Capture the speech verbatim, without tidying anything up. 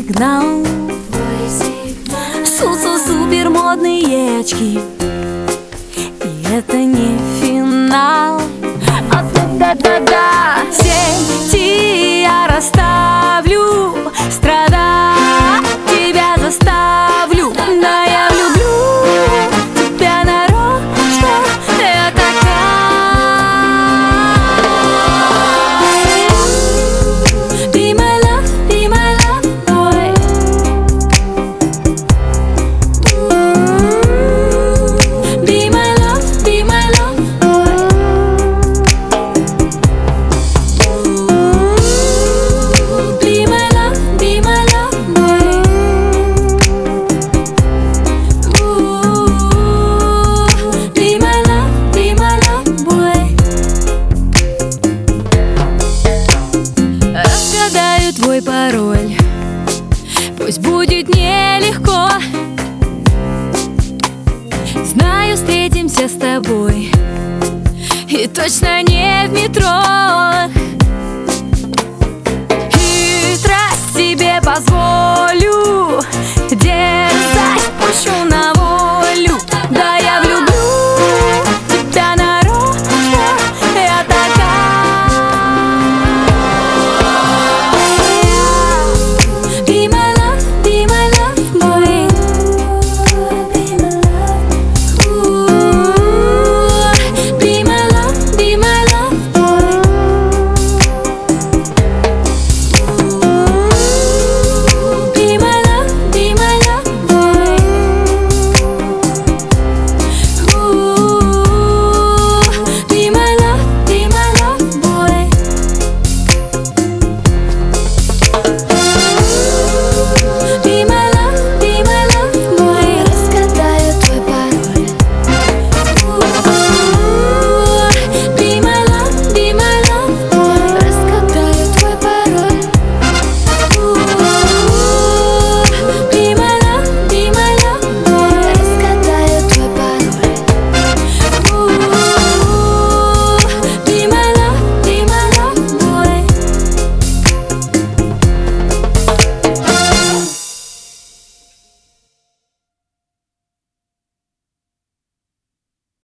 сигнал. Су-су супер модные очки, и это не финал. А да-да-да-да, сети я расставлю, страдать тебя заставлю. Да, я влюблю тебя нарочно, я такая. Be my love, be my love boy. Be my love, be my love boy. Be my love, be my love boy. Be my love, be my love boy. Разгадаю твой пароль, пусть будет нелегко. Знаю, встретимся с тобой, и точно не в метро. Хитрость себе позволю, дерзать пущу на волю.